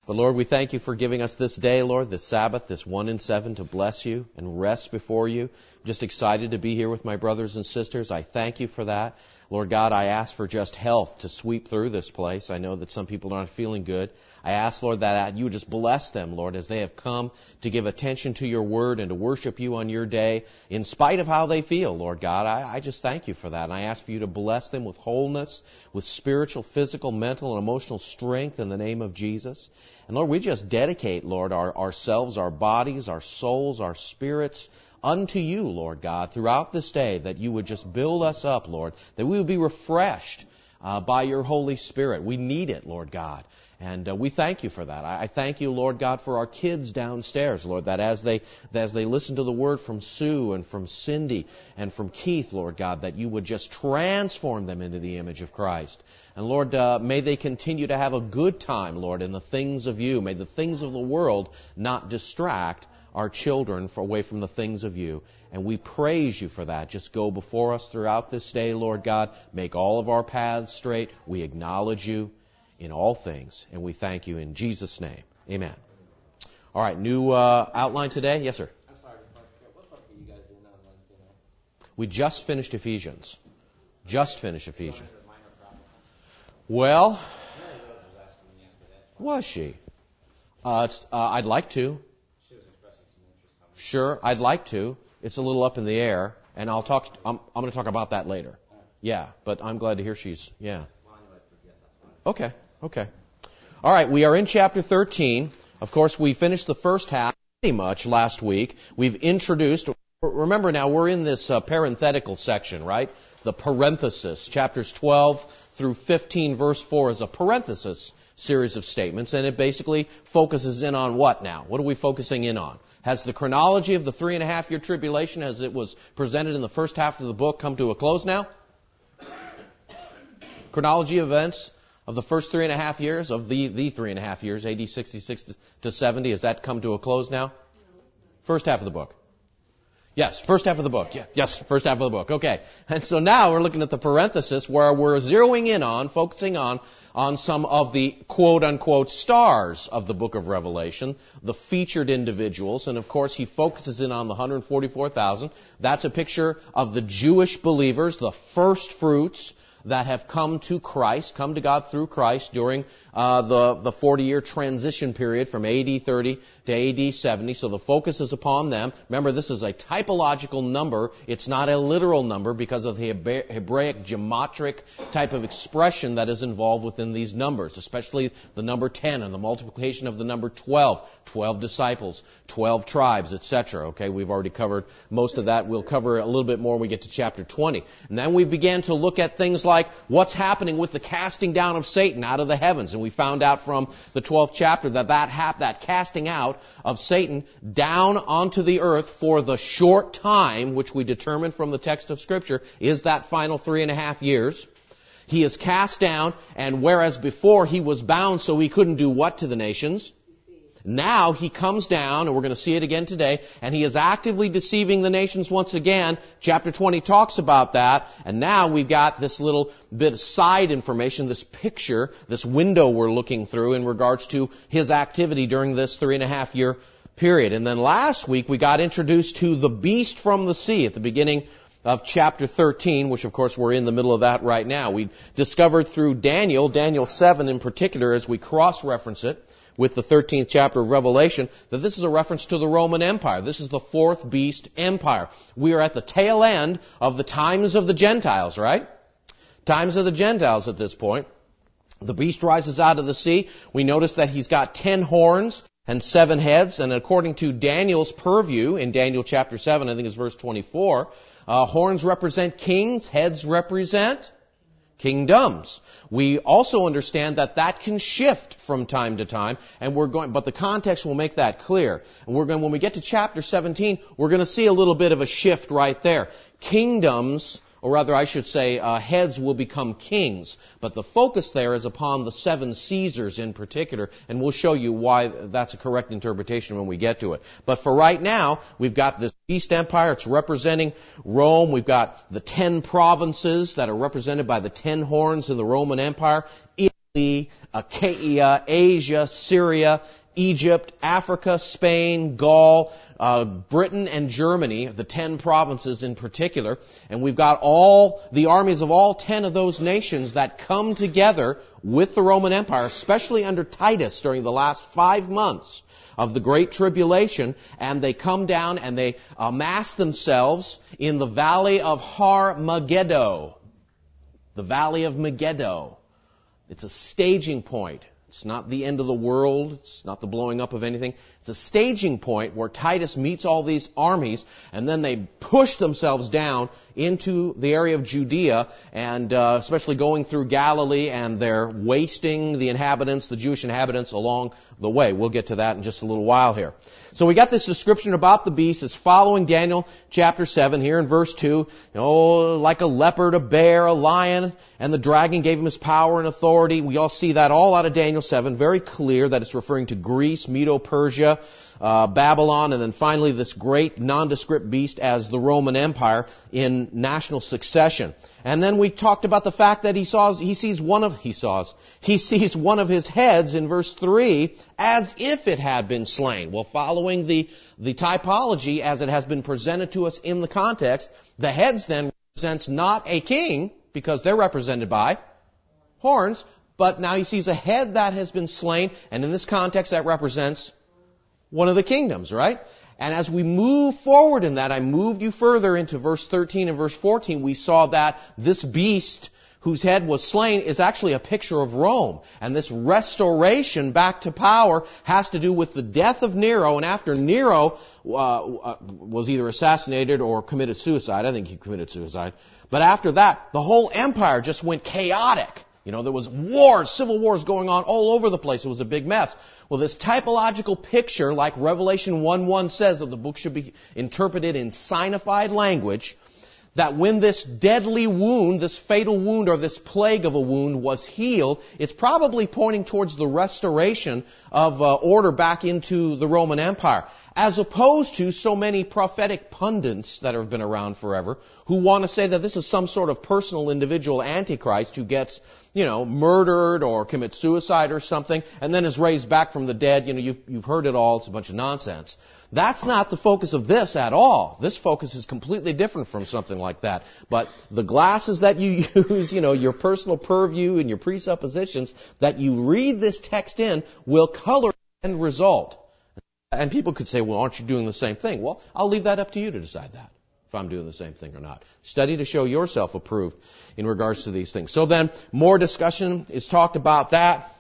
But Lord, we thank you for giving us this day, Lord, this Sabbath, this 1 in 7, to bless you and rest before you. Just excited to be here with my brothers and sisters. I thank you for that. Lord God, I ask for just health to sweep through this place. I know that some people aren't feeling good. I ask, Lord, that you would just bless them, Lord, as they have come to give attention to your word and to worship you on your day, in spite of how they feel, Lord God. I just thank you for that. And I ask for you to bless them with wholeness, with spiritual, physical, mental, and emotional strength in the name of Jesus. And Lord, we just dedicate, Lord, ourselves, our bodies, our souls, our spirits, unto you, Lord God, throughout this day, that you would just build us up, Lord, that we would be refreshed by your Holy Spirit. We need it, Lord God. And we thank you for that. I thank you, Lord God, for our kids downstairs, Lord, that as they listen to the word from Sue and from Cindy and from Keith, Lord God, that you would just transform them into the image of Christ. And Lord, may they continue to have a good time, Lord, in the things of you. May the things of the world not distract our children away from the things of you. And we praise you for that. Just go before us throughout this day, Lord God. Make all of our paths straight. We acknowledge you in all things, and we thank you in Jesus' name. Amen. All right, new outline today? Yes, sir? I'm sorry, what book are you guys in on Wednesday night? We just finished Ephesians. Just finished Ephesians. Well, was she? I'd like to. She was expressing some interest on it. Sure, I'd like to. It's a little up in the air, and I'm going to talk about that later. Yeah, but I'm glad to hear she's, yeah. Okay. All right, we are in chapter 13. Of course, we finished the first half pretty much last week. We've introduced, remember now, we're in this parenthetical section, right? The parenthesis. Chapters 12 through 15, verse 4 is a parenthesis series of statements, and it basically focuses in on what now? What are we focusing in on? Has the chronology of the 3.5-year tribulation, as it was presented in the first half of the book, come to a close now? Chronology of events of the first 3.5 years, of the 3.5 years, AD 66 to 70, has that come to a close now? First half of the book. Yes, first half of the book. Yes, first half of the book. Okay. And so now we're looking at the parenthesis where we're zeroing in on, focusing on some of the quote-unquote stars of the book of Revelation, the featured individuals. And of course, he focuses in on the 144,000. That's a picture of the Jewish believers, the first fruits that have come to Christ, come to God through Christ during the 40-year transition period from AD 30 to AD 70. So the focus is upon them. Remember, this is a typological number. It's not a literal number because of the Hebraic geometric type of expression that is involved within these numbers, especially the number 10 and the multiplication of the number 12, 12 disciples, 12 tribes, etc. Okay, we've already covered most of that. We'll cover a little bit more when we get to chapter 20. And then we began to look at things like what's happening with the casting down of Satan out of the heavens. And we found out from the 12th chapter that casting out of Satan down onto the earth for the short time, which we determined from the text of Scripture, is that final 3.5 years. He is cast down, and whereas before he was bound so he couldn't do what to the nations? Now he comes down, and we're going to see it again today, and he is actively deceiving the nations once again. Chapter 20 talks about that, and now we've got this little bit of side information, this picture, this window we're looking through in regards to his activity during this 3.5-year period. And then last week we got introduced to the beast from the sea at the beginning of chapter 13, which of course we're in the middle of that right now. We discovered through Daniel 7 in particular, as we cross-reference it with the 13th chapter of Revelation, that this is a reference to the Roman Empire. This is the fourth beast empire. We are at the tail end of the times of the Gentiles, right? Times of the Gentiles at this point. The beast rises out of the sea. We notice that he's got 10 horns and 7 heads, and according to Daniel's purview in Daniel chapter 7, I think it's verse 24, horns represent kings, heads represent kingdoms. We also understand that can shift from time to time, and but the context will make that clear. And when we get to chapter 17, we're going to see a little bit of a shift right there. Kingdoms, or rather I should say heads, will become kings. But the focus there is upon the 7 Caesars in particular, and we'll show you why that's a correct interpretation when we get to it. But for right now, we've got this beast empire. It's representing Rome. We've got the 10 provinces that are represented by the 10 horns in the Roman Empire. Italy Achaia, Asia, Syria, Egypt, Africa, Spain, Gaul, Britain and Germany, the 10 provinces in particular. And we've got all the armies of all 10 of those nations that come together with the Roman Empire, especially under Titus during the last 5 months of the Great Tribulation, and they come down and they amass themselves in the valley of Har Megiddo. The valley of Megiddo. It's a staging point. It's not the end of the world. It's not the blowing up of anything. It's a staging point where Titus meets all these armies, and then they push themselves down into the area of Judea, and especially going through Galilee, and they're wasting the inhabitants, the Jewish inhabitants, along the way. We'll get to that in just a little while here. So we got this description about the beast. It's following Daniel chapter 7 here in verse 2. Like a leopard, a bear, a lion, and the dragon gave him his power and authority. We all see that all out of Daniel 7. Very clear that it's referring to Greece, Medo-Persia, Babylon, and then finally this great nondescript beast as the Roman Empire in national succession. And then we talked about the fact that he sees one of his heads in verse 3 as if it had been slain. Well, following the typology as it has been presented to us in the context, the heads then represents not a king, because they're represented by horns, but now he sees a head that has been slain, and in this context that represents one of the kingdoms, right? And as we move forward in that, I moved you further into verse 13 and verse 14, we saw that this beast whose head was slain is actually a picture of Rome. And this restoration back to power has to do with the death of Nero. And after Nero was either assassinated or committed suicide, I think he committed suicide. But after that, the whole empire just went chaotic. There was wars, civil wars going on all over the place. It was a big mess. Well, this typological picture, like Revelation 1:1 says, that the book should be interpreted in signified language, that when this deadly wound, this fatal wound, or this plague of a wound was healed, it's probably pointing towards the restoration of order back into the Roman Empire. As opposed to so many prophetic pundits that have been around forever who want to say that this is some sort of personal individual antichrist who gets, murdered or commits suicide or something and then is raised back from the dead. You've heard it all. It's a bunch of nonsense. That's not the focus of this at all. This focus is completely different from something like that. But the glasses that you use, your personal purview and your presuppositions that you read this text in will color the end result. And people could say, well, aren't you doing the same thing? Well, I'll leave that up to you to decide that, if I'm doing the same thing or not. Study to show yourself approved in regards to these things. So then, more discussion is talked about that.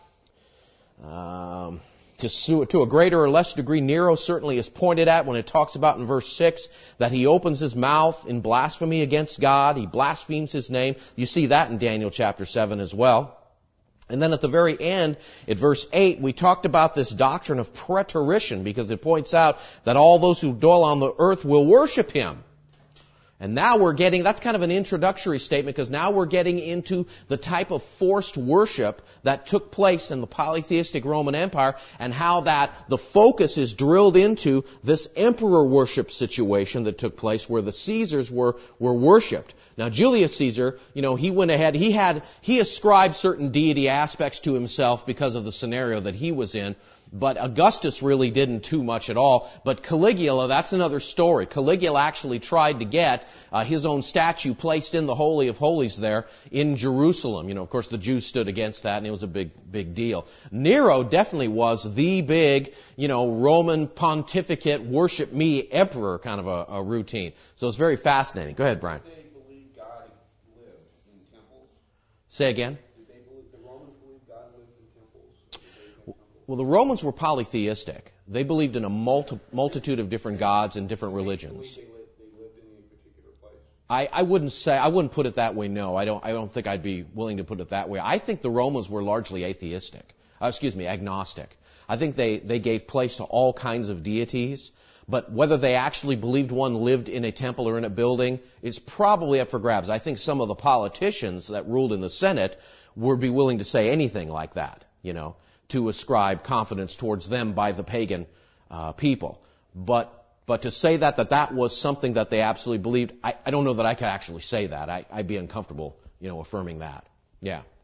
To a greater or less degree, Nero certainly is pointed at when it talks about in verse 6 that he opens his mouth in blasphemy against God. He blasphemes his name. You see that in Daniel chapter 7 as well. And then at the very end, at verse 8, we talked about this doctrine of preterition, because it points out that all those who dwell on the earth will worship him. And now that's kind of an introductory statement, because now we're getting into the type of forced worship that took place in the polytheistic Roman Empire, and how that the focus is drilled into this emperor worship situation that took place where the Caesars were worshipped. Now Julius Caesar, he went ahead, he ascribed certain deity aspects to himself because of the scenario that he was in. But Augustus really didn't too much at all. But Caligula, that's another story. Caligula actually tried to get his own statue placed in the Holy of Holies there in Jerusalem. Of course, the Jews stood against that, and it was a big deal. Nero definitely was the big, Roman pontificate, worship me emperor kind of a routine. So it's very fascinating. Go ahead, Brian. Did they believe God lived in temples? Say again. The Romans believe God lived in temples? Well, the Romans were polytheistic. They believed in a multitude of different gods and different religions. They lived in a particular place? I wouldn't put it that way, no. I don't think I'd be willing to put it that way. I think the Romans were largely agnostic. I think they gave place to all kinds of deities, but whether they actually believed one lived in a temple or in a building is probably up for grabs. I think some of the politicians that ruled in the Senate would be willing to say anything like that, to ascribe confidence towards them by the pagan people. But to say that was something that they absolutely believed, I don't know that I could actually say that. I'd be uncomfortable, affirming that. Yeah.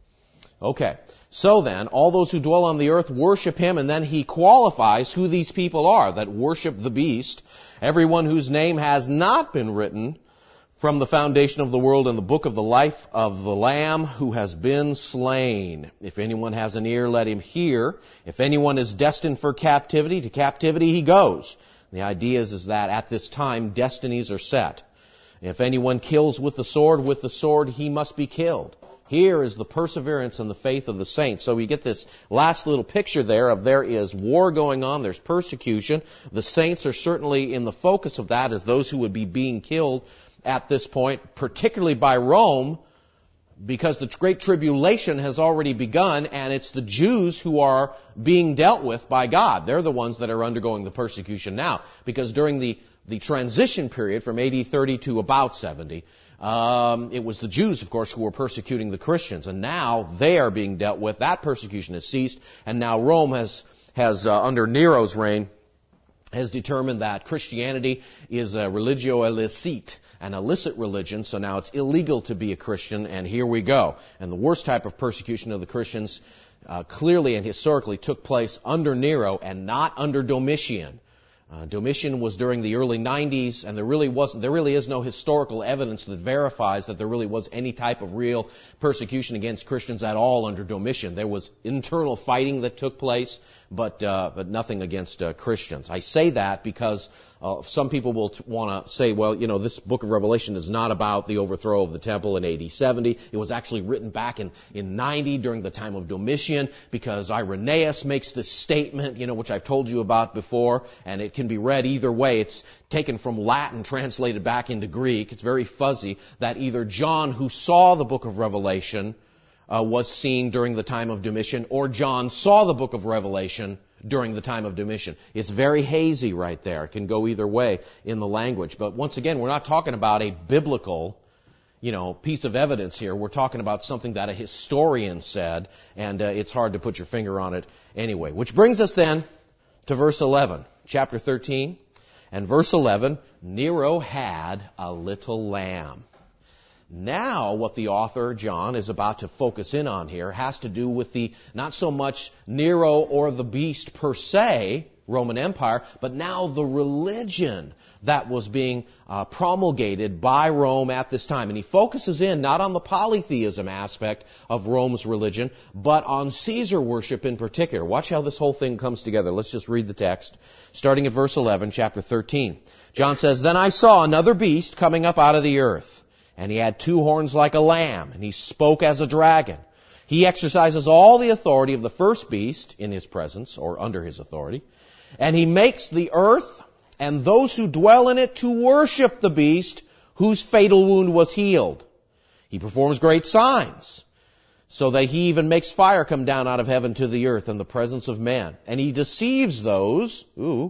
Okay. So then, all those who dwell on the earth worship him, and then he qualifies who these people are that worship the beast. Everyone whose name has not been written from the foundation of the world in the book of the life of the Lamb who has been slain. If anyone has an ear, let him hear. If anyone is destined for captivity, to captivity he goes. The idea is that at this time, destinies are set. If anyone kills with the sword he must be killed. Here is the perseverance and the faith of the saints. So we get this last little picture there of there is war going on, there's persecution. The saints are certainly in the focus of that as those who would be being killed at this point, particularly by Rome, because the Great Tribulation has already begun, and it's the Jews who are being dealt with by God. They're the ones that are undergoing the persecution now, because during the transition period from AD 30 to about 70, it was the Jews, of course, who were persecuting the Christians, and now they are being dealt with. That persecution has ceased, and now Rome has under Nero's reign, has determined that Christianity is a religio illicite, an illicit religion, so now it's illegal to be a Christian, and here we go. And the worst type of persecution of the Christians clearly and historically took place under Nero and not under Domitian. Domitian was during the early 90s, and there really is no historical evidence that verifies that there really was any type of real persecution against Christians at all under Domitian. There was internal fighting that took place, but nothing against Christians. I say that because some people will want to say, well, this book of Revelation is not about the overthrow of the temple in AD 70. It was actually written back in 90 during the time of Domitian, because Irenaeus makes this statement, which I've told you about before, and it can be read either way. It's taken from Latin, translated back into Greek. It's very fuzzy, that either John, who saw the book of Revelation, was seen during the time of Domitian, or John saw the book of Revelation during the time of Domitian. It's very hazy right there. It can go either way in the language. But once again, we're not talking about a biblical, piece of evidence here. We're talking about something that a historian said, and it's hard to put your finger on it anyway. Which brings us then to verse 11, chapter 13. And verse 11, Nero had a little lamb. Now, what the author, John, is about to focus in on here has to do with not so much Nero or the beast per se, Roman Empire, but now the religion that was being promulgated by Rome at this time. And he focuses in not on the polytheism aspect of Rome's religion, but on Caesar worship in particular. Watch how this whole thing comes together. Let's just read the text, starting at verse 11, chapter 13. John says, "Then I saw another beast coming up out of the earth. And he had two horns like a lamb, and he spoke as a dragon. He exercises all the authority of the first beast in his presence, or under his authority. And he makes the earth and those who dwell in it to worship the beast whose fatal wound was healed. He performs great signs, so that he even makes fire come down out of heaven to the earth in the presence of men. And he deceives those who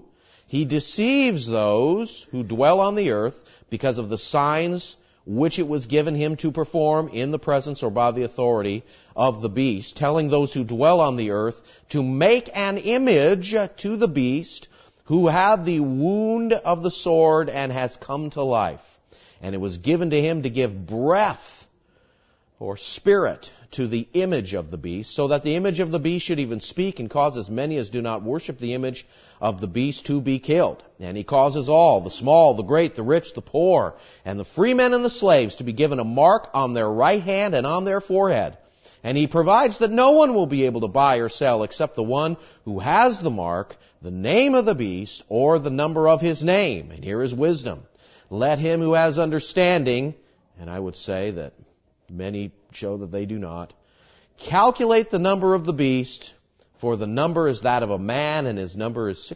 dwell on the earth because of the signs which it was given him to perform in the presence or by the authority of the beast, telling those who dwell on the earth to make an image to the beast who had the wound of the sword and has come to life. And it was given to him to give breath or spirit to the image of the beast, so that the image of the beast should even speak and cause as many as do not worship the image of the beast to be killed. And he causes all, the small, the great, the rich, the poor, and the free men and the slaves to be given a mark on their right hand and on their forehead. And he provides that no one will be able to buy or sell except the one who has the mark, the name of the beast, or the number of his name. And here is wisdom. Let him who has understanding, and I would say that many show that they do not, calculate the number of the beast, for the number is that of a man, and his number is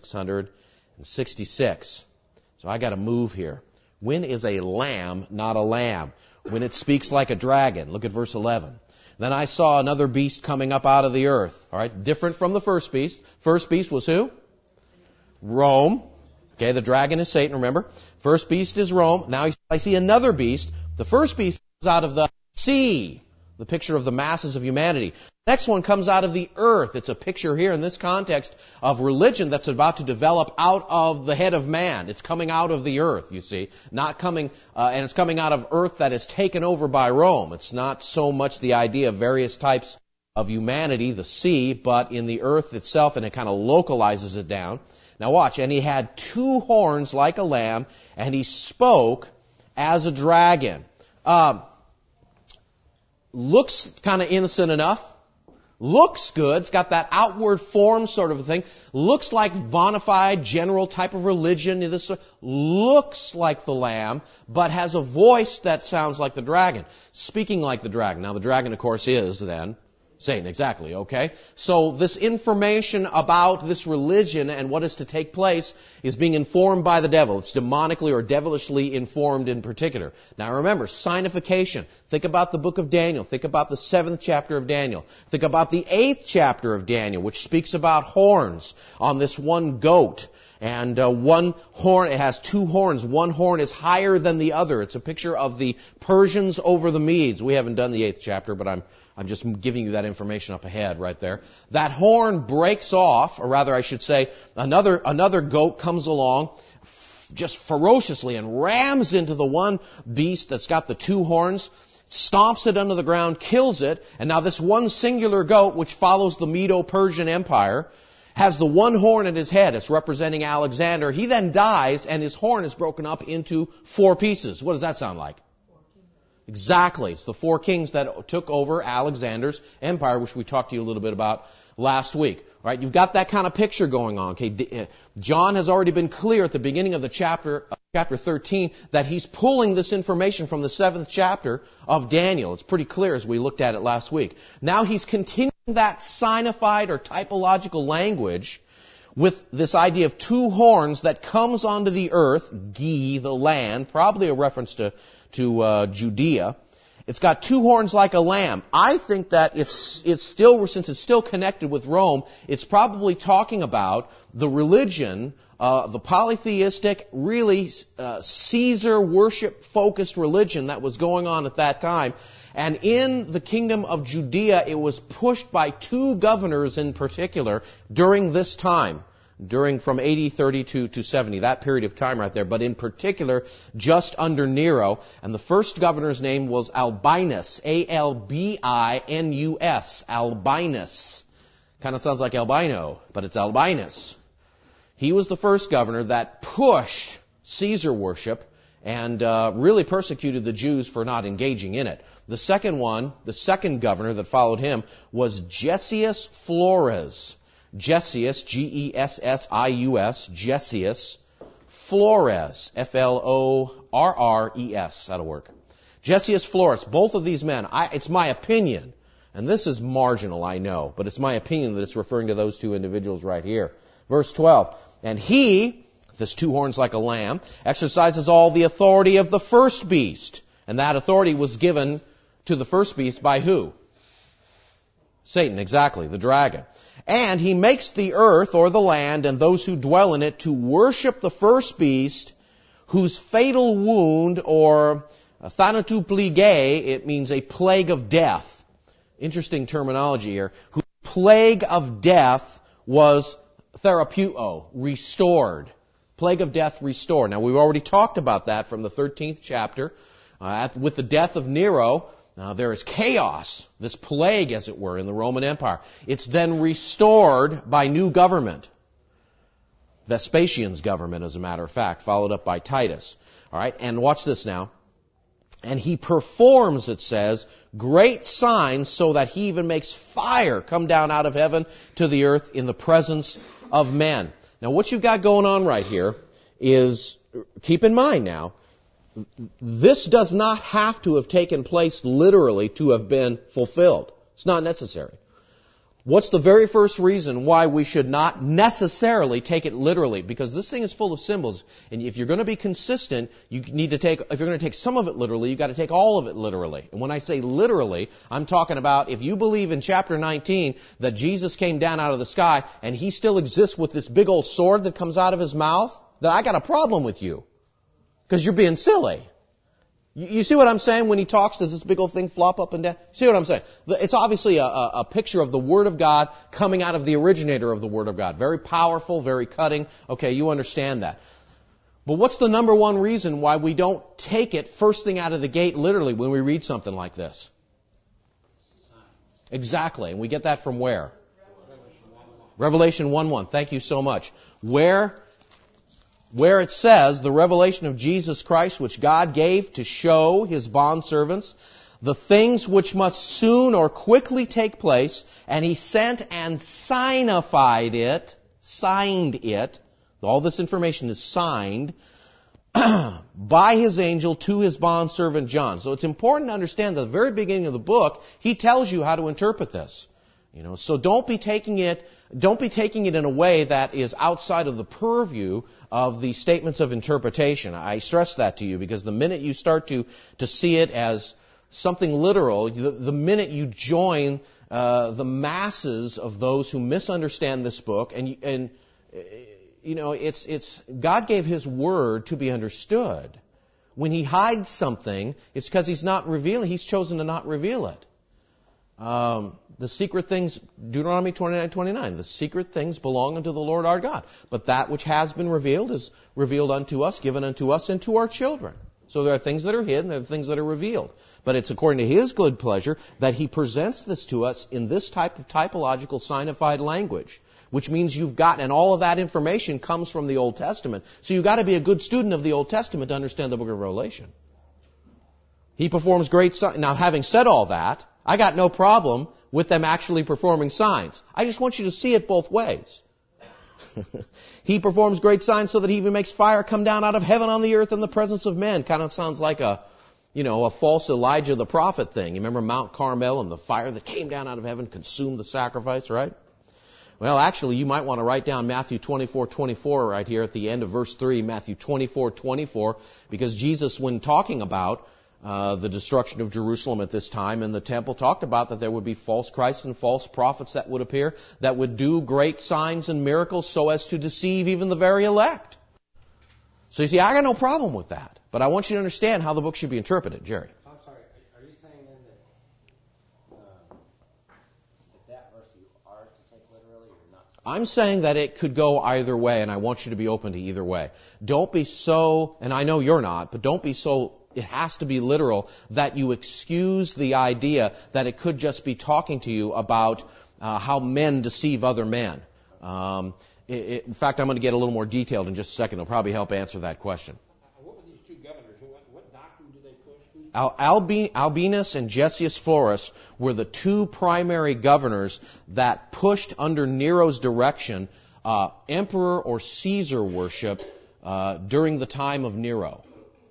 666. So I got to move here. When is a lamb not a lamb? When it speaks like a dragon. Look at verse 11. Then I saw another beast coming up out of the earth. All right, different from the first beast. First beast was who? Rome. Okay, the dragon is Satan, remember? First beast is Rome. Now I see another beast. The first beast comes out of the sea, the picture of the masses of humanity. Next one comes out of the earth. It's a picture here in this context of religion that's about to develop out of the head of man. It's coming out of the earth, you see. Not coming, and it's coming out of earth that is taken over by Rome. It's not so much the idea of various types of humanity, the sea, but in the earth itself, and it kind of localizes it down. Now watch, and he had 2 horns like a lamb, and he spoke as a dragon. Looks kind of innocent enough. Looks good. It's got that outward form sort of a thing. Looks like bona fide general type of religion. This looks like the lamb, but has a voice that sounds like the dragon. Speaking like the dragon. Now the dragon, of course, is then Satan, exactly, okay? So this information about this religion and what is to take place is being informed by the devil. It's demonically or devilishly informed in particular. Now remember, signification. Think about the book of Daniel. Think about the 7th chapter of Daniel. Think about the 8th chapter of Daniel, which speaks about horns on this one goat. And one horn, it has 2 horns. One horn is higher than the other. It's a picture of the Persians over the Medes. We haven't done the 8th chapter, but I'm just giving you that information up ahead right there. That horn breaks off, or rather I should say, another goat comes along just ferociously and rams into the one beast that's got the 2 horns, stomps it under the ground, kills it, and now this one singular goat, which follows the Medo-Persian Empire, has the one horn in his head. It's representing Alexander. He then dies, and his horn is broken up into 4 pieces. What does that sound like? Exactly. It's the 4 kings that took over Alexander's empire, which we talked to you a little bit about last week. All right, you've got that kind of picture going on. Okay, John has already been clear at the beginning of the chapter 13, that he's pulling this information from the 7th chapter of Daniel. It's pretty clear as we looked at it last week. Now he's continuing that signified or typological language with this idea of 2 horns that comes onto the earth, Gi, the land, probably a reference to Judea. It's got 2 horns like a lamb. I think that since it's still connected with Rome, it's probably talking about the religion, the polytheistic, really Caesar worship-focused religion that was going on at that time. And in the kingdom of Judea, it was pushed by 2 governors in particular during this time. From AD 32 to 70, that period of time right there, but in particular, just under Nero. And the first governor's name was Albinus, Albinus, Albinus. Kind of sounds like albino, but it's Albinus. He was the first governor that pushed Caesar worship and really persecuted the Jews for not engaging in it. The second governor that followed him was Gessius Flores. Gessius, Gessius, Gessius Flores, Florres. That'll work. Gessius Flores, both of these men, it's my opinion, and this is marginal, I know, but it's my opinion that it's referring to those 2 individuals right here. Verse 12, and he, this 2 horns like a lamb, exercises all the authority of the first beast. And that authority was given to the first beast by who? Satan, exactly, the dragon. And he makes the earth or the land and those who dwell in it to worship the first beast, whose fatal wound, or thanatoplige, it means a plague of death. Interesting terminology here. Whose plague of death was therapeuo, restored. Plague of death restored. Now we've already talked about that from the 13th chapter. With the death of Nero, there is chaos, this plague, as it were, in the Roman Empire. It's then restored by new government. Vespasian's government, as a matter of fact, followed up by Titus. All right, and watch this now. And he performs, it says, great signs, so that he even makes fire come down out of heaven to the earth in the presence of men. Now, what you've got going on right here is, keep in mind now, this does not have to have taken place literally to have been fulfilled. It's not necessary. What's the very first reason why we should not necessarily take it literally? Because this thing is full of symbols, and if you're going to be consistent, if you're going to take some of it literally, you've got to take all of it literally. And when I say literally, I'm talking about if you believe in chapter 19 that Jesus came down out of the sky and he still exists with this big old sword that comes out of his mouth, then I got a problem with you. Because you're being silly. You see what I'm saying? When he talks, does this big old thing flop up and down? See what I'm saying? It's obviously a picture of the Word of God coming out of the originator of the Word of God. Very powerful, very cutting. Okay, you understand that. But what's the number one reason why we don't take it first thing out of the gate literally when we read something like this? Exactly. And we get that from where? Revelation 1:1. Thank you so much. Where it says, the revelation of Jesus Christ, which God gave to show His bondservants the things which must soon or quickly take place, and He sent and signed it. All this information is signed by His angel to His bondservant John. So it's important to understand that at the very beginning of the book, he tells you how to interpret this. So don't be taking it in a way that is outside of the purview of the statements of interpretation. I stress that to you because the minute you start to see it as something literal, the minute you join the masses of those who misunderstand this book, and it's God gave His word to be understood. When He hides something, it's because He's chosen to not reveal it. The secret things, Deuteronomy 29:29, the secret things belong unto the Lord our God. But that which has been revealed is revealed unto us, given unto us, and to our children. So there are things that are hidden, there are things that are revealed. But it's according to His good pleasure that He presents this to us in this type of typological signified language. Which means and all of that information comes from the Old Testament. So you've got to be a good student of the Old Testament to understand the book of Revelation. He performs great signs. Now, having said all that, I got no problem with them actually performing signs. I just want you to see it both ways. He performs great signs so that He even makes fire come down out of heaven on the earth in the presence of men. Kind of sounds like a false Elijah the prophet thing. You remember Mount Carmel and the fire that came down out of heaven consumed the sacrifice, right? Well, actually, you might want to write down Matthew 24:24 right here at the end of verse 3, Matthew 24:24, because Jesus, when talking about the destruction of Jerusalem at this time and the temple, talked about that there would be false Christs and false prophets that would appear, that would do great signs and miracles so as to deceive even the very elect. So you see, I got no problem with that. But I want you to understand how the book should be interpreted, Jerry. I'm sorry, are you saying then that verse you are to take literally or not? I'm saying that it could go either way, and I want you to be open to either way. Don't be so, and I know you're not, but don't be so, it has to be literal, that you excuse the idea that it could just be talking to you about how men deceive other men. In fact, I'm going to get a little more detailed in just a second. It'll probably help answer that question. What were these two governors? What doctrine did they push? Albinus and Gessius Florus were the two primary governors that pushed under Nero's direction emperor or Caesar worship during the time of Nero.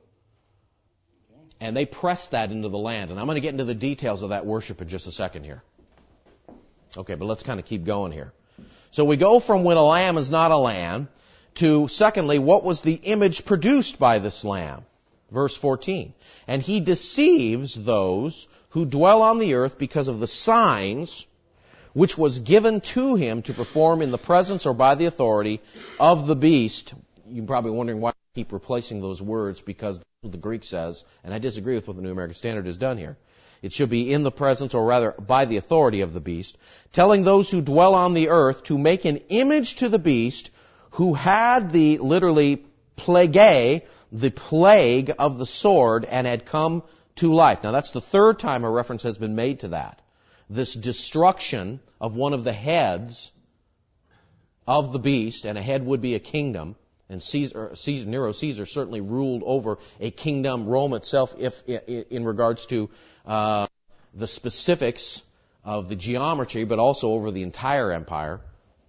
And they pressed that into the land. And I'm going to get into the details of that worship in just a second here. Okay, but let's kind of keep going here. So we go from when a lamb is not a lamb to, secondly, what was the image produced by this lamb? Verse 14. And he deceives those who dwell on the earth because of the signs which was given to him to perform in the presence or by the authority of the beast. You're probably wondering why I keep replacing those words, because that's what the Greek says, and I disagree with what the New American Standard has done here. It should be in the presence, or rather by the authority of the beast, telling those who dwell on the earth to make an image to the beast who had the, literally, plague, the plague of the sword, and had come to life. Now that's the third time a reference has been made to that. This destruction of one of the heads of the beast, and a head would be a kingdom, and Nero Caesar certainly ruled over a kingdom, Rome itself, if in regards to the specifics of the geometry, but also over the entire empire.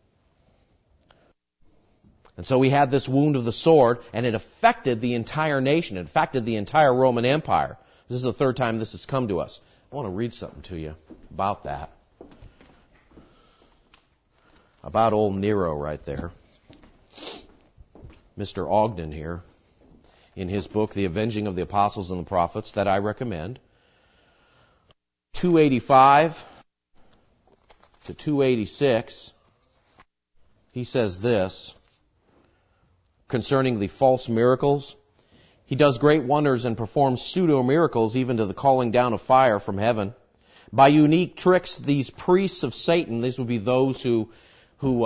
And so we had this wound of the sword, and it affected the entire nation. It affected the entire Roman Empire. This is the third time this has come to us. I want to read something to you about that. About old Nero right there. Mr. Ogden here, in his book, The Avenging of the Apostles and the Prophets, that I recommend. 285 to 286, he says this concerning the false miracles. He does great wonders and performs pseudo-miracles, even to the calling down of fire from heaven. By unique tricks, these priests of Satan, these would be those who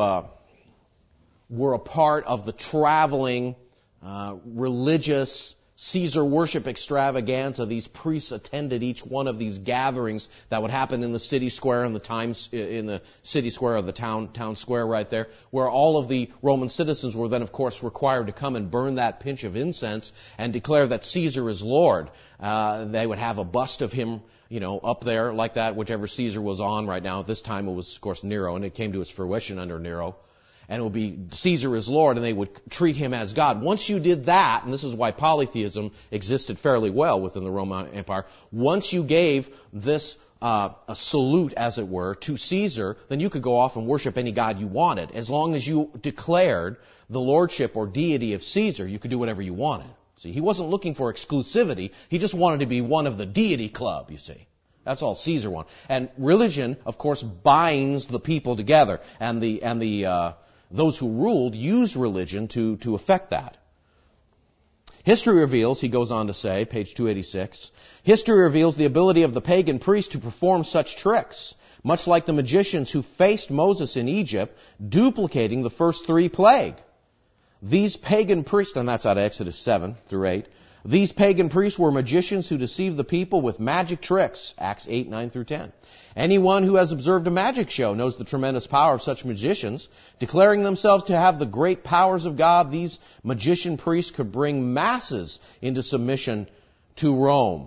were a part of the traveling religious Caesar worship extravaganza. These priests attended each one of these gatherings that would happen in the city square, in the city square of the town square right there, where all of the Roman citizens were then, of course, required to come and burn that pinch of incense and declare that Caesar is Lord. They would have a bust of him, up there like that, whichever Caesar was on right now. At this time it was, of course, Nero, and it came to its fruition under Nero. And it would be Caesar is Lord, and they would treat him as God. Once you did that, and this is why polytheism existed fairly well within the Roman Empire, once you gave this a salute, as it were, to Caesar, then you could go off and worship any god you wanted. As long as you declared the lordship or deity of Caesar, you could do whatever you wanted. See, he wasn't looking for exclusivity. He just wanted to be one of the deity club, you see. That's all Caesar wanted. And religion, of course, binds the people together. And those who ruled used religion to effect that. History reveals, he goes on to say, page 286, history reveals the ability of the pagan priests to perform such tricks, much like the magicians who faced Moses in Egypt, duplicating the first 3 plagues. These pagan priests, and that's out of Exodus 7 through 8, these pagan priests were magicians who deceived the people with magic tricks, Acts 8, 9 through 10. Anyone who has observed a magic show knows the tremendous power of such magicians. Declaring themselves to have the great powers of God, these magician priests could bring masses into submission to Rome.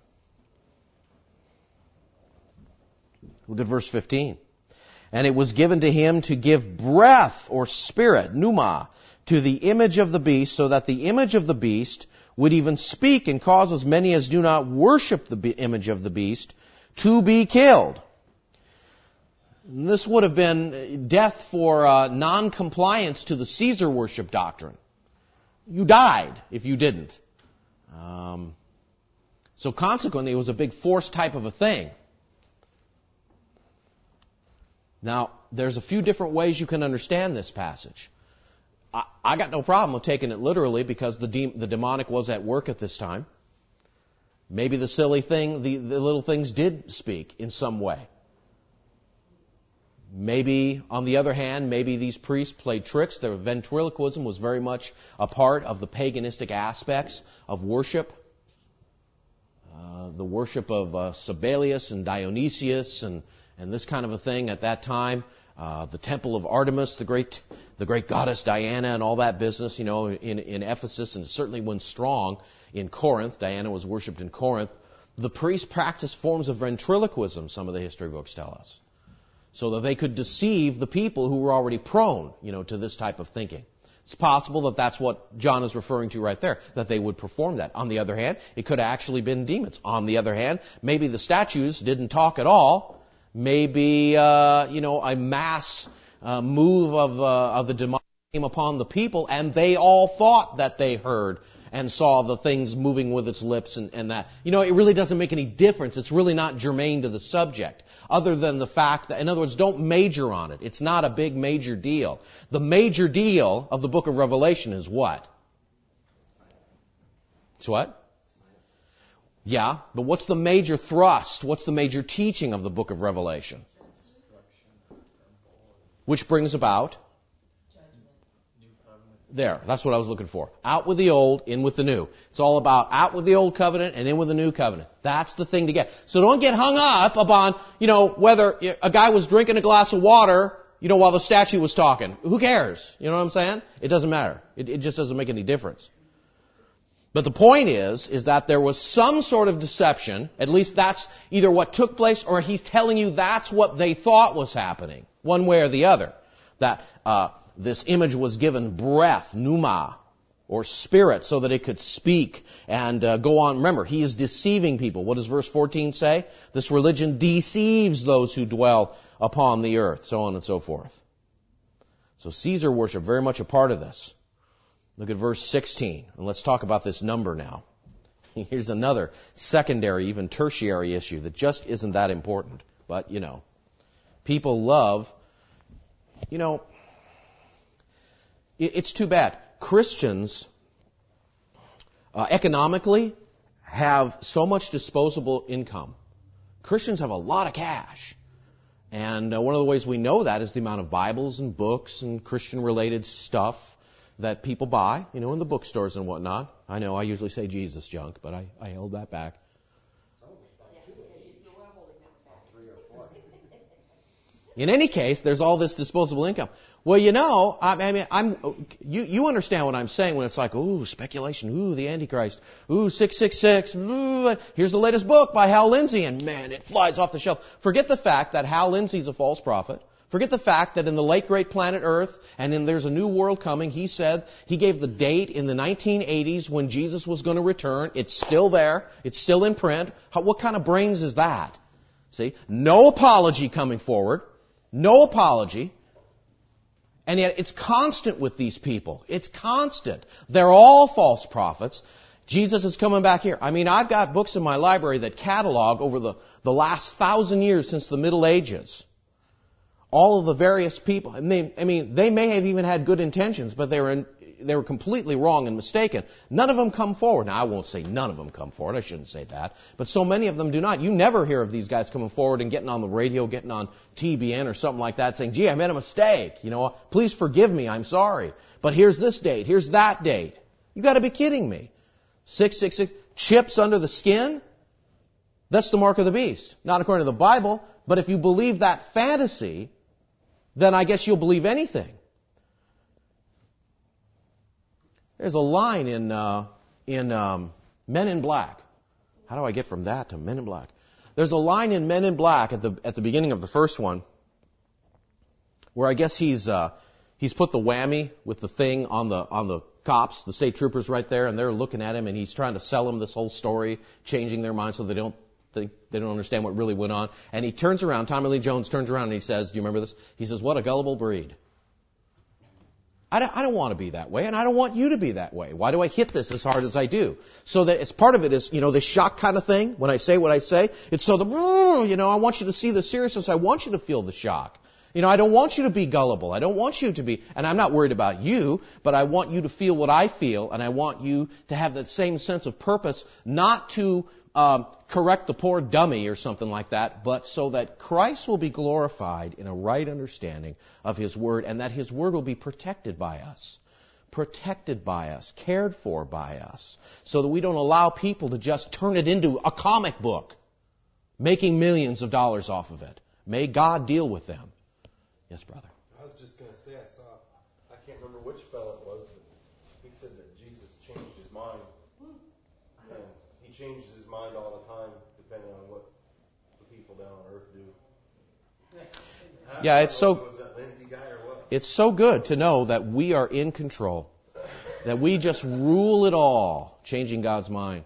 Look at verse 15. And it was given to him to give breath or spirit, pneuma, to the image of the beast, so that the image of the beast would even speak and cause as many as do not worship the image of the beast to be killed. And this would have been death for non-compliance to the Caesar worship doctrine. You died if you didn't. So consequently, it was a big force type of a thing. Now, there's a few different ways you can understand this passage. I got no problem with taking it literally because the demonic was at work at this time. Maybe the silly thing, the little things did speak in some way. Maybe, on the other hand, maybe these priests played tricks. Their ventriloquism was very much a part of the paganistic aspects of worship. The worship of Sabellius and Dionysius and this kind of a thing at that time. The temple of Artemis, the great goddess Diana, and all that business, in Ephesus, and certainly when strong in Corinth. Diana was worshipped in Corinth. The priests practiced forms of ventriloquism, some of the history books tell us, so that they could deceive the people who were already prone, to this type of thinking. It's possible that that's what John is referring to right there, that they would perform that. On the other hand, it could have actually been demons. On the other hand, maybe the statues didn't talk at all. Maybe, a mass move of the demonic came upon the people, and they all thought that they heard and saw the things moving with its lips and that. It really doesn't make any difference. It's really not germane to the subject, other than the fact that, in other words, don't major on it. It's not a big major deal. The major deal of the book of Revelation is what? It's what? Yeah, but what's the major thrust? What's the major teaching of the book of Revelation? Which brings about? There, that's what I was looking for. Out with the old, in with the new. It's all about out with the old covenant and in with the new covenant. That's the thing to get. So don't get hung up upon, whether a guy was drinking a glass of water, while the statue was talking. Who cares? You know what I'm saying? It doesn't matter. It just doesn't make any difference. But the point is that there was some sort of deception. At least that's either what took place, or he's telling you that's what they thought was happening, one way or the other. That this image was given breath, pneuma, or spirit, so that it could speak and go on. Remember, he is deceiving people. What does verse 14 say? This religion deceives those who dwell upon the earth, so on and so forth. So Caesar worship, very much a part of this. Look at verse 16, and let's talk about this number now. Here's another secondary, even tertiary issue that just isn't that important. But, people love, it's too bad. Christians, economically, have so much disposable income. Christians have a lot of cash. And one of the ways we know that is the amount of Bibles and books and Christian-related stuff, that people buy, in the bookstores and whatnot. I know I usually say Jesus junk, but I held that back. In any case, there's all this disposable income. Well, you understand what I'm saying when it's like, ooh, speculation, ooh, the Antichrist, ooh, 666, ooh, here's the latest book by Hal Lindsey, and man, it flies off the shelf. Forget the fact that Hal Lindsey's a false prophet. Forget the fact that in the late great planet Earth, and in There's a New World Coming, he said, he gave the date in the 1980s when Jesus was going to return. It's still there. It's still in print. What kind of brains is that? See? No apology coming forward. No apology. And yet it's constant with these people. It's constant. They're all false prophets. Jesus is coming back here. I've got books in my library that catalog over the last 1,000 years since the Middle Ages. All of the various people. They may have even had good intentions, but they were completely wrong and mistaken. None of them come forward. Now, I won't say none of them come forward. I shouldn't say that. But so many of them do not. You never hear of these guys coming forward and getting on the radio, getting on TBN or something like that, saying, gee, I made a mistake. Please forgive me. I'm sorry. But here's this date. Here's that date. You got to be kidding me. 666. Chips under the skin? That's the mark of the beast. Not according to the Bible. But if you believe that fantasy, then I guess you'll believe anything. There's a line in Men in Black. How do I get from that to Men in Black? There's a line in Men in Black at the beginning of the first one, where I guess he's put the whammy with the thing on the cops, the state troopers right there, and they're looking at him, and he's trying to sell them this whole story, changing their minds so they don't understand what really went on. And he turns around, Tommy Lee Jones turns around and he says, do you remember this? He says, what a gullible breed. I don't want to be that way, and I don't want you to be that way. Why do I hit this as hard as I do? So that it's part of it is, this shock kind of thing. When I say what I say, it's so I want you to see the seriousness. I want you to feel the shock. I don't want you to be gullible. I don't want you to be, and I'm not worried about you, but I want you to feel what I feel, and I want you to have that same sense of purpose, not to correct the poor dummy or something like that, but so that Christ will be glorified in a right understanding of His Word, and that His Word will be protected by us, cared for by us, so that we don't allow people to just turn it into a comic book, making millions of dollars off of it. May God deal with them. Yes, brother. I was just going to say, I can't remember which fellow it was, but he said that Jesus changed his mind. And He changes his mind all the time, depending on what the people down on earth do. Yeah, it's so. Was that Lindsay guy or what? It's so good to know that we are in control, that we just rule it all, changing God's mind.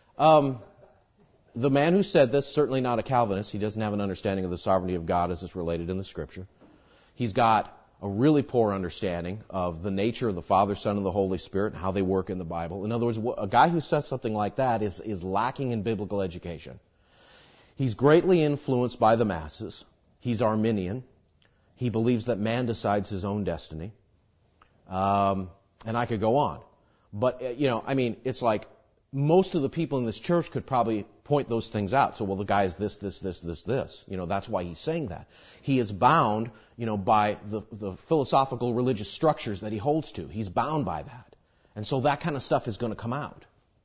The man who said this, certainly not a Calvinist. He doesn't have an understanding of the sovereignty of God as it's related in the Scripture. He's got a really poor understanding of the nature of the Father, Son, and the Holy Spirit and how they work in the Bible. In other words, a guy who says something like that is lacking in biblical education. He's greatly influenced by the masses. He's Arminian. He believes that man decides his own destiny. And I could go on. But, it's like most of the people in this church could probably point those things out. So, well, the guy is this. That's why he's saying that. He is bound, by the philosophical religious structures that he holds to. He's bound by that. And so that kind of stuff is going to come out.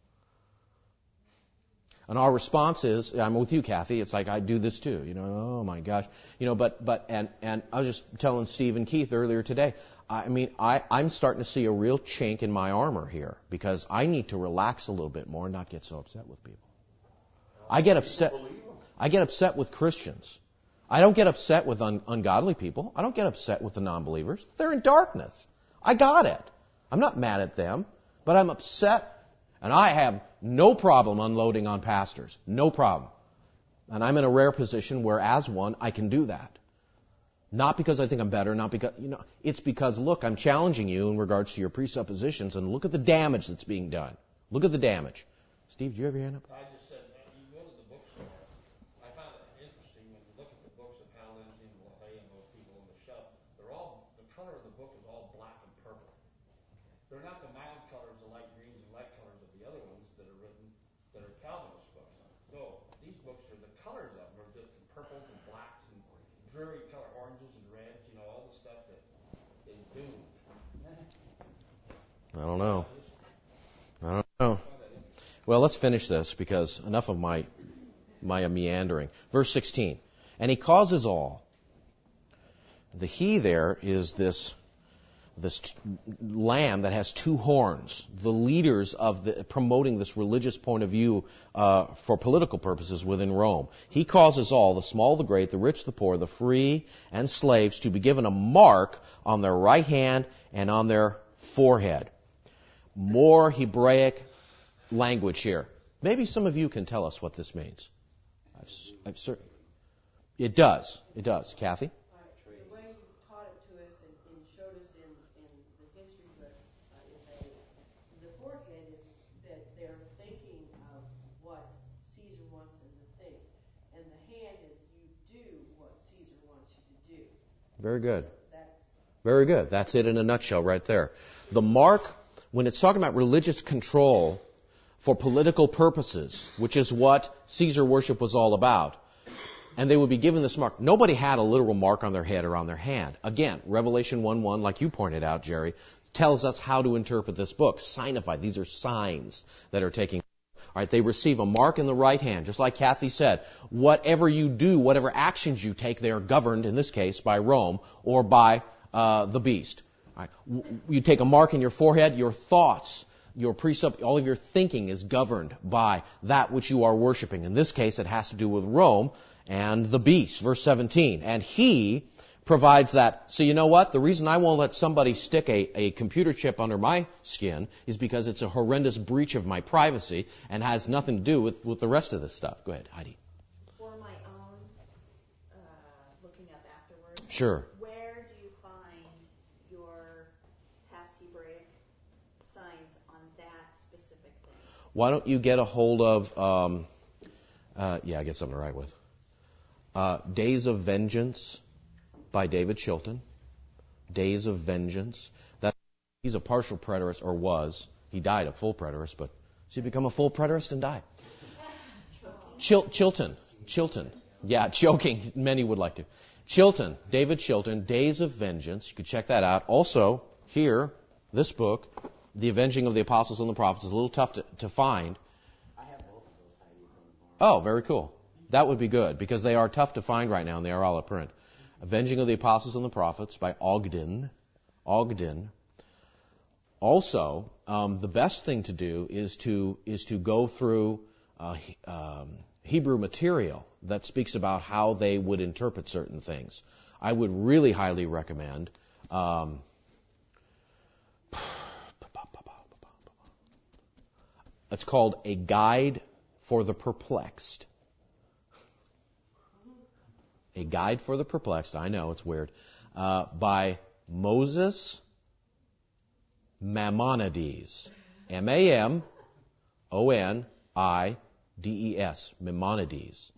And our response is, I'm with you, Kathy, it's like I do this too. Oh my gosh. But I was just telling Steve and Keith earlier today, I'm starting to see a real chink in my armor here because I need to relax a little bit more and not get so upset with people. I get upset with Christians. I don't get upset with ungodly people. I don't get upset with the non-believers. They're in darkness. I got it. I'm not mad at them, but I'm upset. And I have no problem unloading on pastors. No problem. And I'm in a rare position where, as one, I can do that. Not because I think I'm better, not because, it's because, look, I'm challenging you in regards to your presuppositions, and look at the damage that's being done. Look at the damage. Steve, do you have your hand up? I just said, you go to the bookstore. I found it interesting when you look at the books of Hal Lindsey and LaHaye and those people on the shelf. The color of the book is all black and purple. They're not the mild colors, the light greens and light colors of the other ones that are written, that are Calvinist books. No, these books are, the colors of them are just purples and blacks and dreary color, oranges and reds, all the stuff that is doomed. I don't know. I don't know. Well, let's finish this because enough of my meandering. Verse 16. And he causes all. The he there is this lamb that has two horns. The leaders of promoting this religious point of view for political purposes within Rome. He causes all, the small, the great, the rich, the poor, the free, and slaves to be given a mark on their right hand and on their forehead. More Hebraic language here. Maybe some of you can tell us what this means. I've certain. It does. It does. Kathy? The way you taught it to us and showed us in the history books is the forehead is that they're thinking of what Caesar wants them to think. And the hand is you do what Caesar wants you to do. Very good. Very good. That's it in a nutshell right there. The mark, when it's talking about religious control for political purposes, which is what Caesar worship was all about, and they would be given this mark. Nobody had a literal mark on their head or on their hand. Again, Revelation 1:1, like you pointed out, Jerry, tells us how to interpret this book. Signified. These are signs that are taking place. All right, they receive a mark in the right hand, just like Kathy said. Whatever you do, whatever actions you take, they are governed, in this case, by Rome or by the beast. All right. You take a mark in your forehead, your thoughts, your precept, all of your thinking is governed by that which you are worshiping. In this case, it has to do with Rome and the beast. Verse 17. And he provides that. So you know what? The reason I won't let somebody stick a computer chip under my skin is because it's a horrendous breach of my privacy and has nothing to do with the rest of this stuff. Go ahead, Heidi. For my own looking up afterwards. Sure. Where do you find your past Hebraic signs on that specific thing? Why don't you get a hold of, I guess I'm right with. Days of Vengeance by David Chilton. Days of Vengeance. He's a partial preterist, or was. He died a full preterist, but has he become a full preterist and died? Chilton. Yeah, joking. Many would like to. Chilton. David Chilton. Days of Vengeance. You could check that out. Also, here, this book, The Avenging of the Apostles and the Prophets, is a little tough to find. I have both of those, Heidi, from the Oh, bar. very cool. That would be good, because they are tough to find right now, and they are all at print. Avenging of the Apostles and the Prophets by Ogden. Also, the best thing to do is to go through Hebrew material that speaks about how they would interpret certain things. I would really highly recommend it's called A Guide for the Perplexed. A Guide for the Perplexed, I know, it's weird, by Moses Maimonides. Maimonides. Maimonides.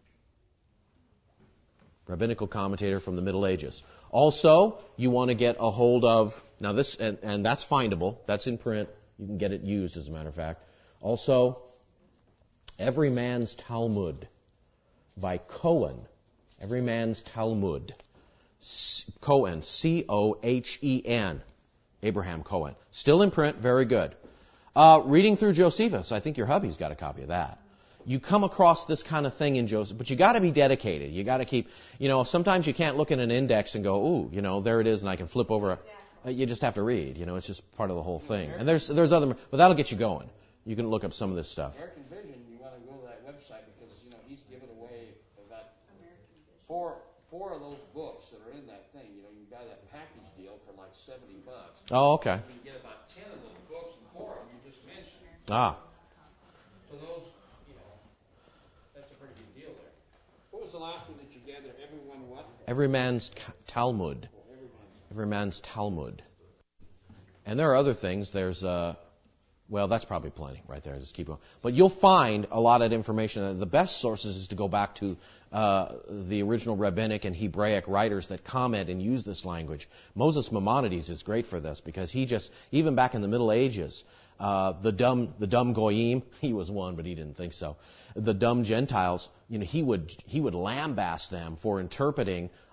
Rabbinical commentator from the Middle Ages. Also, you want to get a hold of, now this, and that's findable, that's in print, you can get it used as a matter of fact. Also, Every Man's Talmud by Cohen. Every Man's Talmud. Cohen. Cohen. Abraham Cohen. Still in print, very good. Reading through Josephus. I think your hubby's got a copy of that. You come across this kind of thing in Joseph, but you got to be dedicated. You got to keep, sometimes you can't look at an index and go, ooh, there it is, and I can flip over. You just have to read. It's just part of the whole thing. And there's other, but that'll get you going. You can look up some of this stuff. American Vision, you want to go to that website because, he's given away about four of those books that are in that thing. You buy that package deal for like $70. Oh, okay. You get about 10 of those books and 4 of them you just mentioned. Ah. So those, that's a pretty good deal there. What was the last one that you gathered? Everyone what? Every Man's Talmud. Every Man's Talmud. And there are other things. There's, that's probably plenty right there. Just keep going. But you'll find a lot of information. The best sources is to go back to the original rabbinic and Hebraic writers that comment and use this language. Moses Maimonides is great for this because he just, even back in the Middle Ages, the dumb goyim, he was one, but he didn't think so. The dumb Gentiles, he would lambaste them for interpreting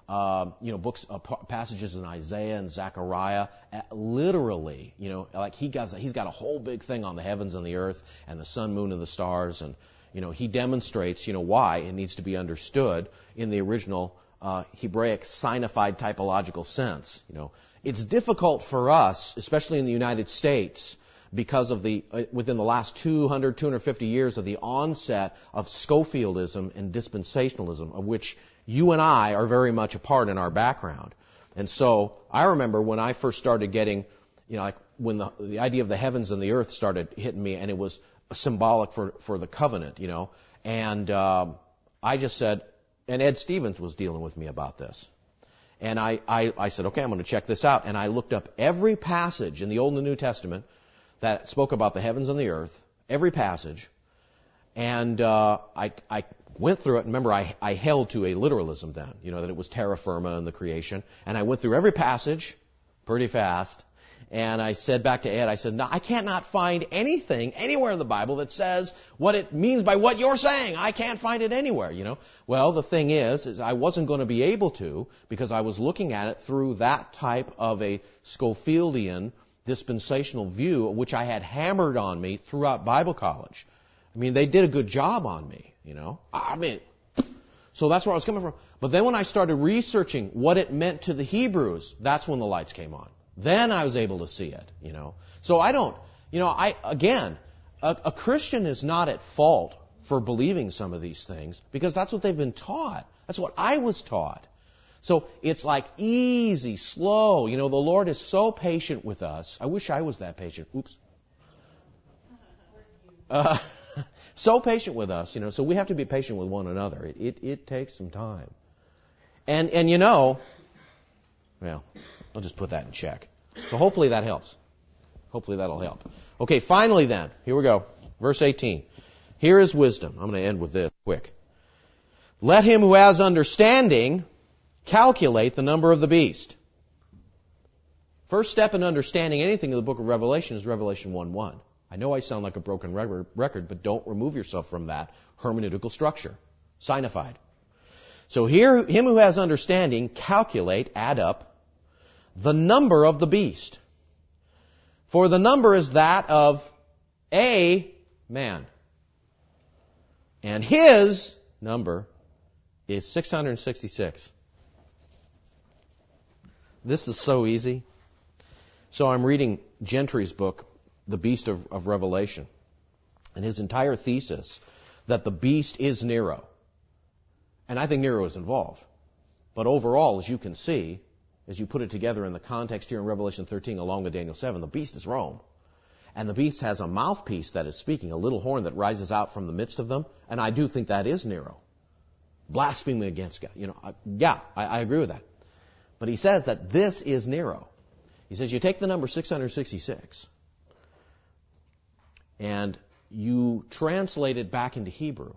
books, passages in Isaiah and Zechariah, literally, like he's got a whole big thing on the heavens and the earth and the sun, moon, and the stars, and he demonstrates, why it needs to be understood in the original Hebraic signified typological sense. It's difficult for us, especially in the United States, because of within the last 250 years of the onset of Schofieldism and dispensationalism, of which you and I are very much a part in our background. And so I remember when I first started getting, like when the idea of the heavens and the earth started hitting me, and it was symbolic for the covenant, and I just said, and Ed Stevens was dealing with me about this. And I said, okay, I'm going to check this out. And I looked up every passage in the Old and the New Testament that spoke about the heavens and the earth, every passage. And I went through it. Remember, I held to a literalism then, that it was terra firma in the creation. And I went through every passage pretty fast. And I said back to Ed, I said, no, I cannot find anything anywhere in the Bible that says what it means by what you're saying. I can't find it anywhere, Well, the thing is I wasn't going to be able to, because I was looking at it through that type of a Schofieldian dispensational view, which I had hammered on me throughout Bible college. I mean, they did a good job on me, So that's where I was coming from. But then when I started researching what it meant to the Hebrews, that's when the lights came on. Then I was able to see it, So I don't, a Christian is not at fault for believing some of these things, because that's what they've been taught. That's what I was taught. So it's like easy, slow. The Lord is so patient with us. I wish I was that patient. Oops. So patient with us, so we have to be patient with one another. It takes some time. And well, I'll just put that in check. So hopefully that helps. Hopefully that'll help. Okay, finally then, here we go. Verse 18. Here is wisdom. I'm going to end with this quick. Let him who has understanding calculate the number of the beast. First step in understanding anything in the book of Revelation is Revelation 1:1. I know I sound like a broken record, but don't remove yourself from that hermeneutical structure. Signified. So here, him who has understanding, calculate, add up, the number of the beast. For the number is that of a man. And his number is 666. This is so easy. So I'm reading Gentry's book, The Beast of Revelation, and his entire thesis that the beast is Nero. And I think Nero is involved. But overall, as you can see, as you put it together in the context here in Revelation 13 along with Daniel 7, the beast is Rome. And the beast has a mouthpiece that is speaking, a little horn that rises out from the midst of them. And I do think that is Nero. Blaspheming against God. I agree with that. But he says that this is Nero. He says you take the number 666 and you translate it back into Hebrew.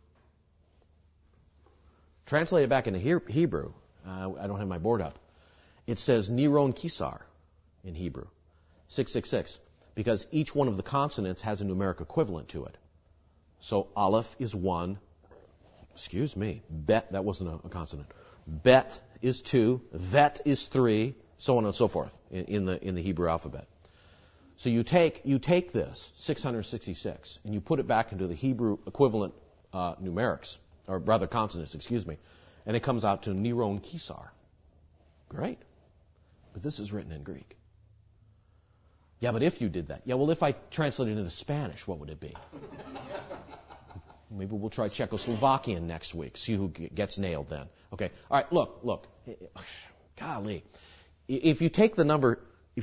Translate it back into Hebrew. I don't have my board up. It says Neron Kisar in Hebrew. 666. Because each one of the consonants has a numeric equivalent to it. So Aleph is 1. Excuse me. Bet, that wasn't a consonant. Bet is 2. Vet is 3. So on and so forth in the Hebrew alphabet. So you take this, 666, and you put it back into the Hebrew equivalent numerics, or rather consonants, and it comes out to Neron Kisar. Great. But this is written in Greek. Yeah, but if you did that. Yeah, well, if I translated it into Spanish, what would it be? Maybe we'll try Czechoslovakian next week. See who gets nailed then. Okay. All right, look. Golly. If you take the number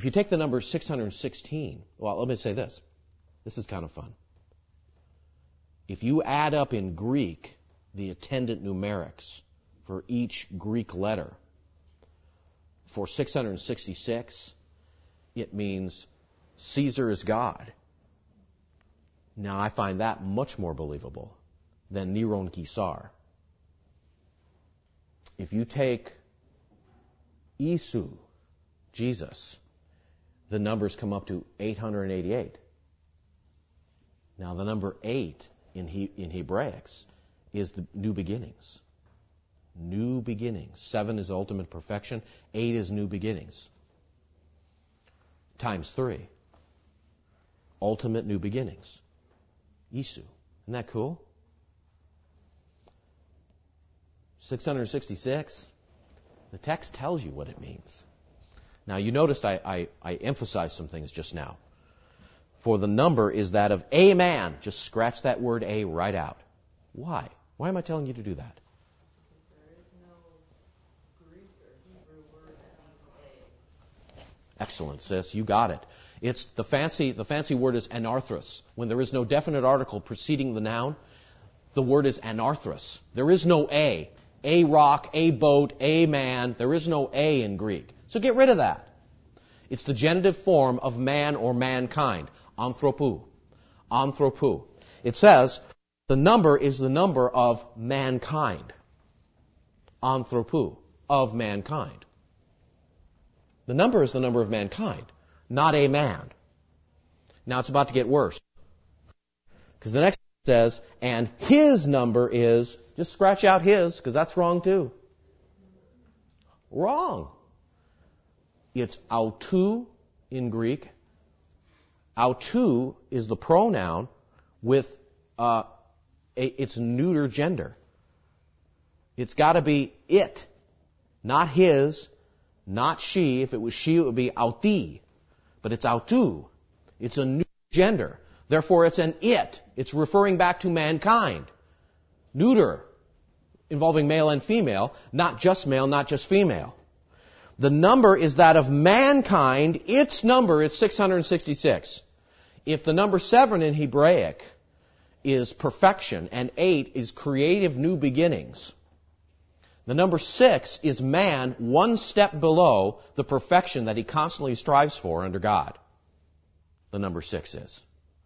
616, well, let me say this. This is kind of fun. If you add up in Greek the attendant numerics for each Greek letter, for 666, it means Caesar is God. Now, I find that much more believable than Neron Kisar. If you take Isu, Jesus, the numbers come up to 888. Now, the number 8 in Hebraics is the new beginnings. New beginnings. 7 is ultimate perfection. 8 is new beginnings. Times 3. Ultimate new beginnings. Isu. Isn't that cool? 666. The text tells you what it means. Now, you noticed I emphasized some things just now. For the number is that of a man. Just scratch that word a right out. Why? Why am I telling you to do that? There is no Greek or Hebrew word that means a. Excellent, sis. You got it. It's the fancy word is anarthros. When there is no definite article preceding the noun, the word is anarthros. There is no a. A rock, a boat, a man. There is no a in Greek. So get rid of that. It's the genitive form of man or mankind. Anthropou. Anthropou. It says the number is the number of mankind. Anthropou. Of mankind. The number is the number of mankind, not a man. Now it's about to get worse. Because the next says, and his number is, just scratch out his, because that's wrong too. Wrong. It's autou in Greek. Autou is the pronoun with its neuter gender. It's got to be it, not his, not she. If it was she, it would be auti. But it's autou. It's a neuter gender. Therefore, it's an it. It's referring back to mankind. Neuter, involving male and female, not just male, not just female. The number is that of mankind. Its number is 666. If the number 7 in Hebraic is perfection and 8 is creative new beginnings, the number 6 is man one step below the perfection that he constantly strives for under God. The number 6 is.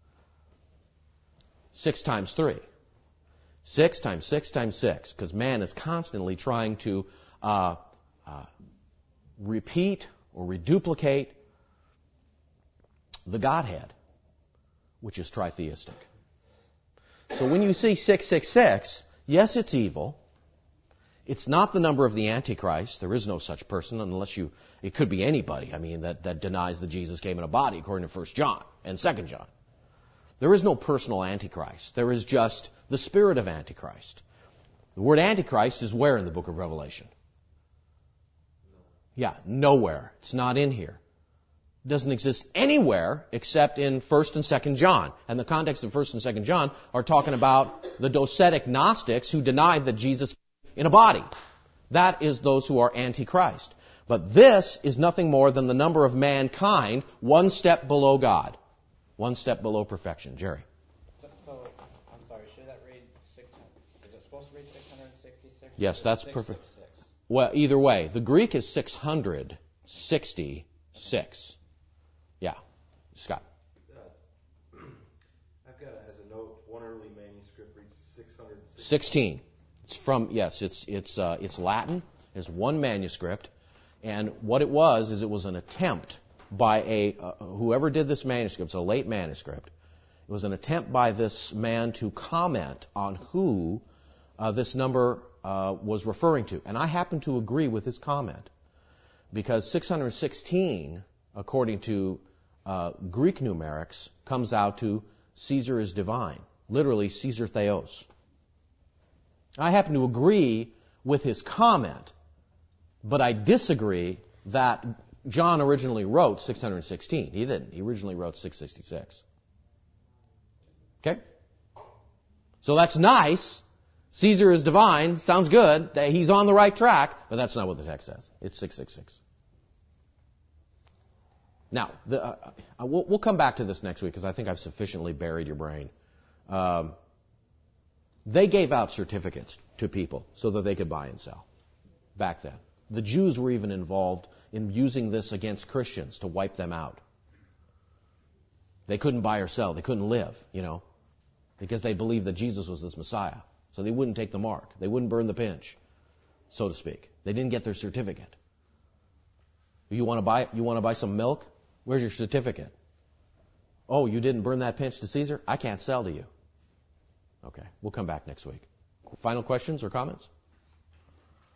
6 times 3. 6 times 6 times 6. Because man is constantly trying to repeat or reduplicate the Godhead, which is tritheistic. So when you see 666, yes, it's evil. It's not the number of the Antichrist. There is no such person unless it could be anybody, that denies that Jesus came in a body, according to 1 John and 2 John. There is no personal Antichrist. There is just the spirit of Antichrist. The word Antichrist is where in the book of Revelation? Yeah, nowhere. It's not in here. It doesn't exist anywhere except in 1 and 2 John. And the context of 1 and 2 John are talking about the docetic Gnostics who denied that Jesus came in a body. That is those who are Antichrist. But this is nothing more than the number of mankind one step below God. One step below perfection. Jerry. So I'm sorry, should that read 600? Is it supposed to read 666? Yes, that's perfect. 666? Well, either way. The Greek is 666. Yeah. Scott. I've got it as a note. One early manuscript reads 616. It's from, yes, it's Latin. It's one manuscript. And what it was is it was an attempt by whoever did this manuscript, it's a late manuscript. It was an attempt by this man to comment on who this number was referring to. And I happen to agree with his comment. Because 616, according to Greek numerics, comes out to Caesar is divine. Literally, Caesar Theos. I happen to agree with his comment, but I disagree that John originally wrote 616. He didn't. He originally wrote 666. Okay? So that's nice. Caesar is divine. Sounds good. He's on the right track, but that's not what the text says. It's 666. Now, we'll come back to this next week because I think I've sufficiently buried your brain. They gave out certificates to people so that they could buy and sell back then. The Jews were even involved in using this against Christians to wipe them out. They couldn't buy or sell. They couldn't live, because they believed that Jesus was this Messiah. So they wouldn't take the mark. They wouldn't burn the pinch, so to speak. They didn't get their certificate. You want to buy some milk? Where's your certificate? Oh, you didn't burn that pinch to Caesar? I can't sell to you. Okay, we'll come back next week. Final questions or comments?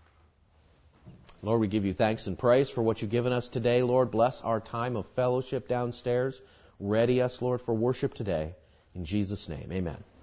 Lord, we give you thanks and praise for what you've given us today. Lord, bless our time of fellowship downstairs. Ready us, Lord, for worship today. In Jesus' name, amen.